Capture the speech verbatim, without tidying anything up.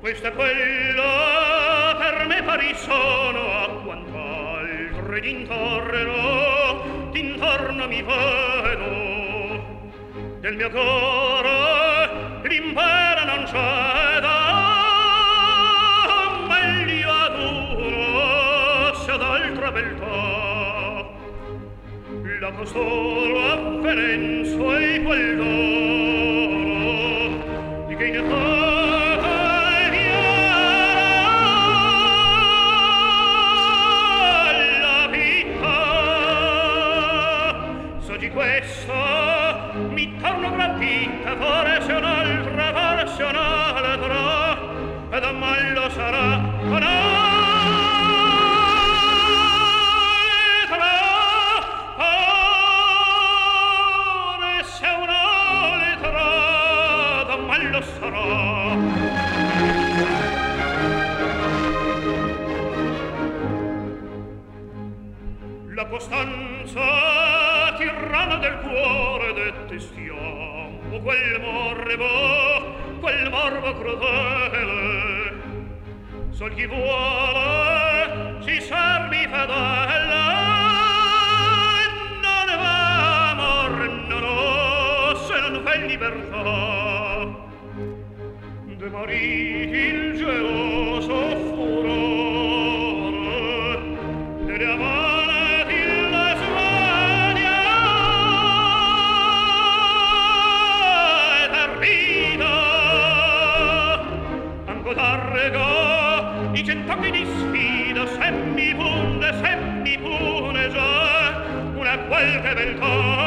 Questo è quello per me pari sono, a quant'altri d'intorno, d'intorno mi vedo. Del mio cuore l'impero non ceda, meglio ad uno se ad altra beltà. La costoro avvenenzo e quel dono di che in questo mi torno gratita, forse un'altra, forse un'altra, ed a mallo sarà un'altra, forse un'altra, ed a mallo sarà. La costanza tirrana del cuore detestiamo, quel morbo, quel morbo crudele. Sol chi vuole si servi fedele, non va amor, no, no, se non fa libertà. De mariti il geloso furore, delle amare larga i cent'anni di sfida, se mi punde, se mi pune già una qualche beltà.